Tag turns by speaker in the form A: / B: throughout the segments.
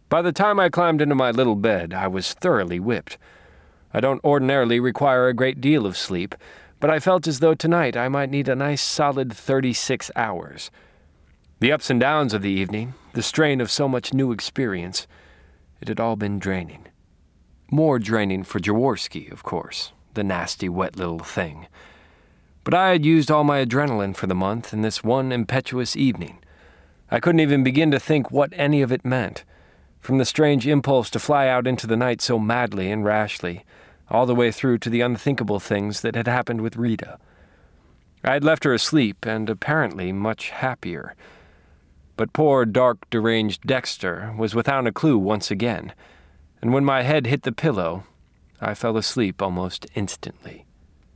A: By the time I climbed into my little bed, I was thoroughly whipped. I don't ordinarily require a great deal of sleep, but I felt as though tonight I might need a nice solid 36 hours. The ups and downs of the evening, the strain of so much new experience, it had all been draining. More draining for Jaworski, of course, the nasty, wet little thing. But I had used all my adrenaline for the month in this one impetuous evening. I couldn't even begin to think what any of it meant, from the strange impulse to fly out into the night so madly and rashly, all the way through to the unthinkable things that had happened with Rita. I had left her asleep and apparently much happier. But poor, dark, deranged Dexter was without a clue once again, and when my head hit the pillow, I fell asleep almost instantly.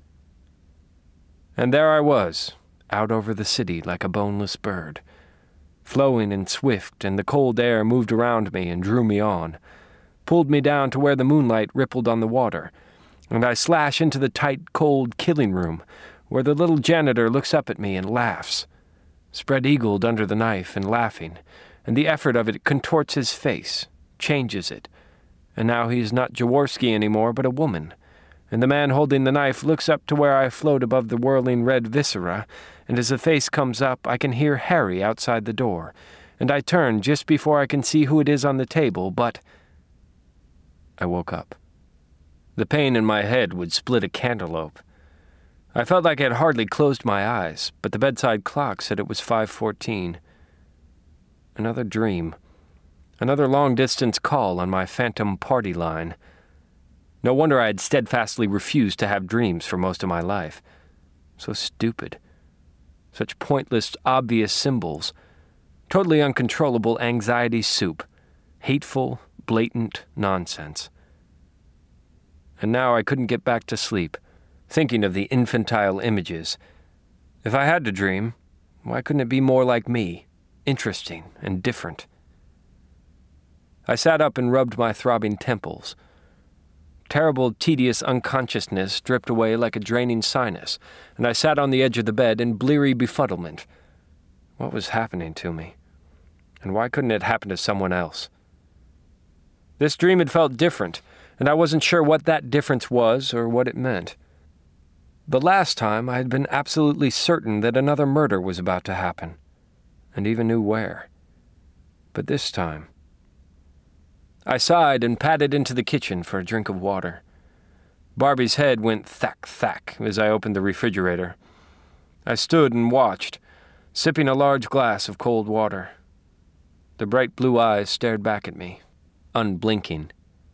A: And there I was, out over the city like a boneless bird, flowing and swift, and the cold air moved around me and drew me on, pulled me down to where the moonlight rippled on the water, and I slash into the tight, cold killing room, where the little janitor looks up at me and laughs, spread-eagled under the knife and laughing, and the effort of it contorts his face, changes it, and now he is not Jaworski anymore but a woman, and the man holding the knife looks up to where I float above the whirling red viscera, and as the face comes up, I can hear Harry outside the door, and I turn just before I can see who it is on the table, but I woke up. The pain in my head would split a cantaloupe. I felt like I had hardly closed my eyes, but the bedside clock said it was 5:14. Another dream. Another long-distance call on my phantom party line. No wonder I had steadfastly refused to have dreams for most of my life. So stupid. Such pointless, obvious symbols. Totally uncontrollable anxiety soup. Hateful, blatant nonsense. And now I couldn't get back to sleep, thinking of the infantile images. If I had to dream, why couldn't it be more like me, interesting and different? I sat up and rubbed my throbbing temples. Terrible, tedious unconsciousness dripped away like a draining sinus, and I sat on the edge of the bed in bleary befuddlement. What was happening to me? And why couldn't it happen to someone else? This dream had felt different, and I wasn't sure what that difference was or what it meant. The last time I had been absolutely certain that another murder was about to happen, and even knew where. But this time... I sighed and padded into the kitchen for a drink of water. Barbie's head went thack-thack as I opened the refrigerator. I stood and watched, sipping a large glass of cold water. The bright blue eyes stared back at me, unblinking.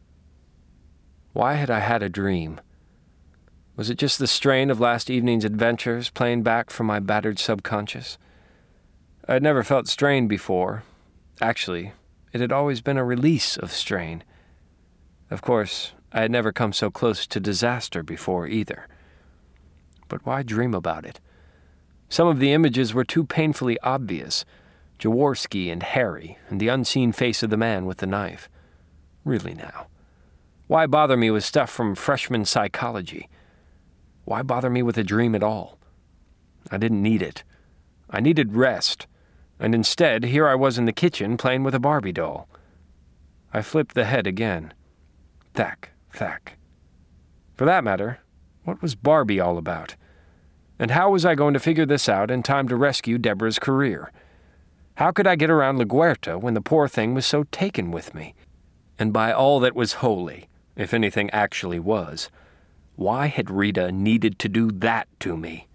A: Why had I had a dream? Was it just the strain of last evening's adventures playing back from my battered subconscious? I had never felt strain before. Actually, it had always been a release of strain. Of course, I had never come so close to disaster before either. But why dream about it? Some of the images were too painfully obvious. Jaworski and Harry, and the unseen face of the man with the knife. Really now. Why bother me with stuff from freshman psychology? Why bother me with a dream at all? I didn't need it. I needed rest. And instead, here I was in the kitchen playing with a Barbie doll. I flipped the head again. Thack, thack. For that matter, what was Barbie all about? And how was I going to figure this out in time to rescue Deborah's career? How could I get around LaGuerta when the poor thing was so taken with me? And by all that was holy, if anything actually was, why had Rita needed to do that to me?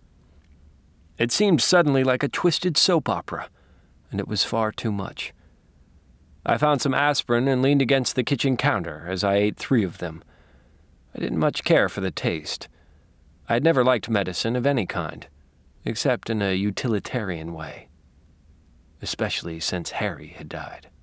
A: It seemed suddenly like a twisted soap opera, and it was far too much. I found some aspirin and leaned against the kitchen counter as I ate 3 of them. I didn't much care for the taste. I had never liked medicine of any kind, except in a utilitarian way, especially since Harry had died.